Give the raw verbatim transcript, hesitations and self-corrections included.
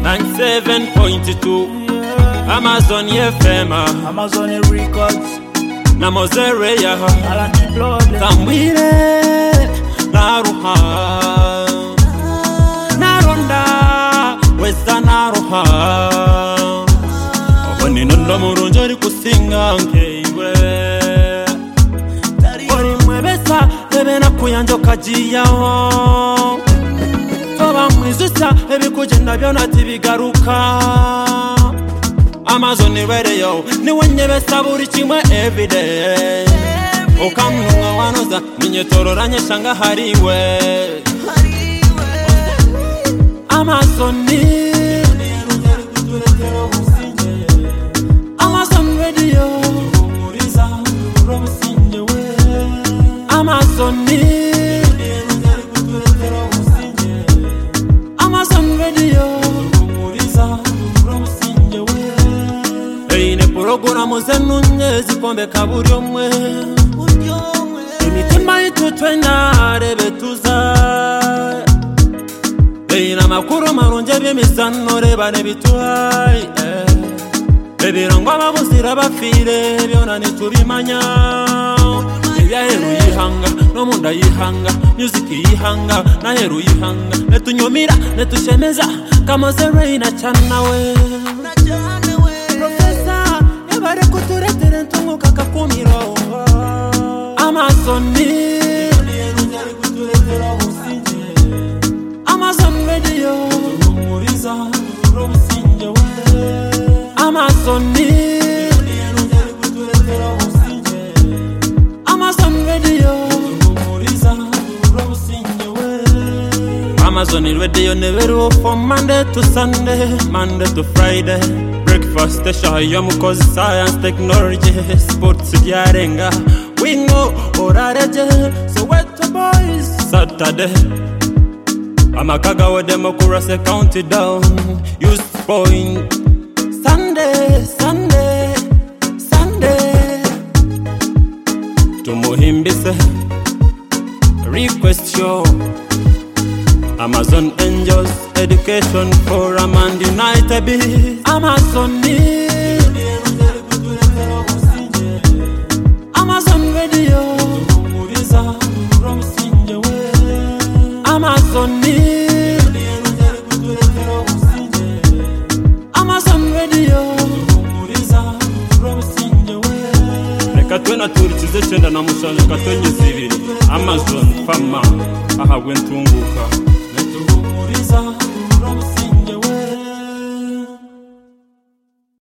ninety-seven point two Amazon F M, Amazon Records, na Mozereya, Alanti Blood, Tambwire, Naruha, Naronda, Westa Naruha. Wani nondo murunjari kusinga nkeiwe. Wari mwebesa, ebe na kuyanjo kajiyaho. Toba mwizusa, ebi kujenda byona tibigaruka. Amazon Radio, ni wenye besa buri kimwe everyday. Okamnunga wanoza, ninye tororanye shanga hariwe. Amazon ni Amazon Radio, Amazon ni Amazon Radio. Porogaramu zenunye zikombe kaburi omwe imitima itutwe narebe tuza Beina makuru marunje by'emisano reba nebituhaye Ebirangwa ababuzira bafire byona nitubimanya Ebyaheru yihanga no munda yihanga music yihanga na heru yihanga netunyomira netushemeza Kamozere na chanawe Bare kuturetere ntungu kakakumiro Amazon ni Amazon Radio Amazon ni Amazon Radio Amazon Radio never from Monday to Sunday, Monday to Friday. Breakfast station ya mukozi science technology sports byarenga we know orareje so what the boys Saturday amakaga wa democracy countdown use point Sunday Sunday Sunday tumuhimbise request show Amazon Angels Education Forum and United Bees Amazon ni Amazon Radio Amazon ni Amazon Radio Reka twena turikize cyenda na mushanje katonye zibiri Amazon fama aha gwentunguka Netuhumuriza